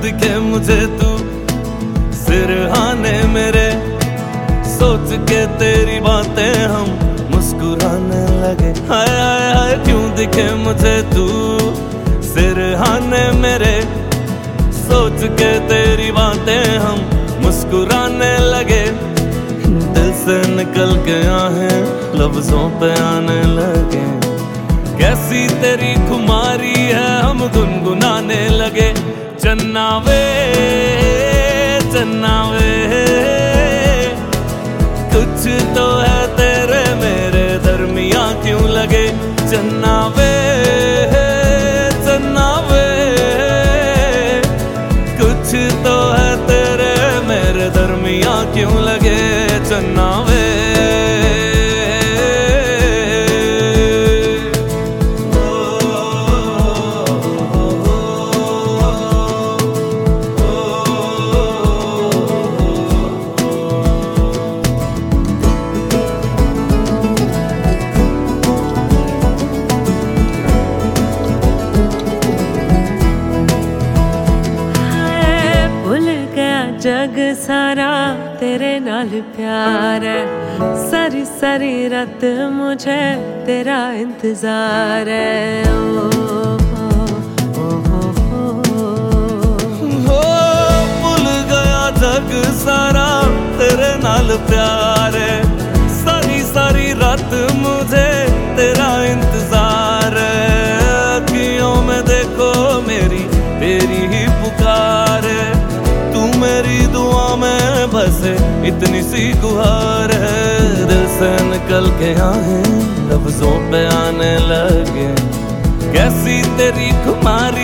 दिखे मुझे तू सिरहाने मेरे, सोच के तेरी बातें हम मुस्कुराने लगे। हाय हाय हाय क्यों दिखे मुझे तू सिरहाने मेरे, सोच के तेरी बातें हम मुस्कुराने लगे। दिल से निकल के आहें लफ्जों पे आने लगे। कैसी तेरी खुमारी है हम गुनगुनाने लगे। चन्ना वे चन्ना वे, कुछ तो है तेरे मेरे दरमियां क्यों लगे। चन्ना वे चन्ना वे, कुछ तो है तेरे मेरे दरमियां क्यों लगे। चन्ना वे जग सारा तेरे नाल प्यार है, सारी सारी रात मुझे तेरा इंतजार है। भूल गया जग सारा तेरे नाल प्यार है, सारी सारी रात मुझे तेरा इंतजार है। अखियों में देखो मेरी तेरी ही पुकार है, मेरी दुआ में बसे इतनी सी गुहार है। दिल से निकल के आहें लफ्जों पे आने लगे। कैसी तेरी खुमारी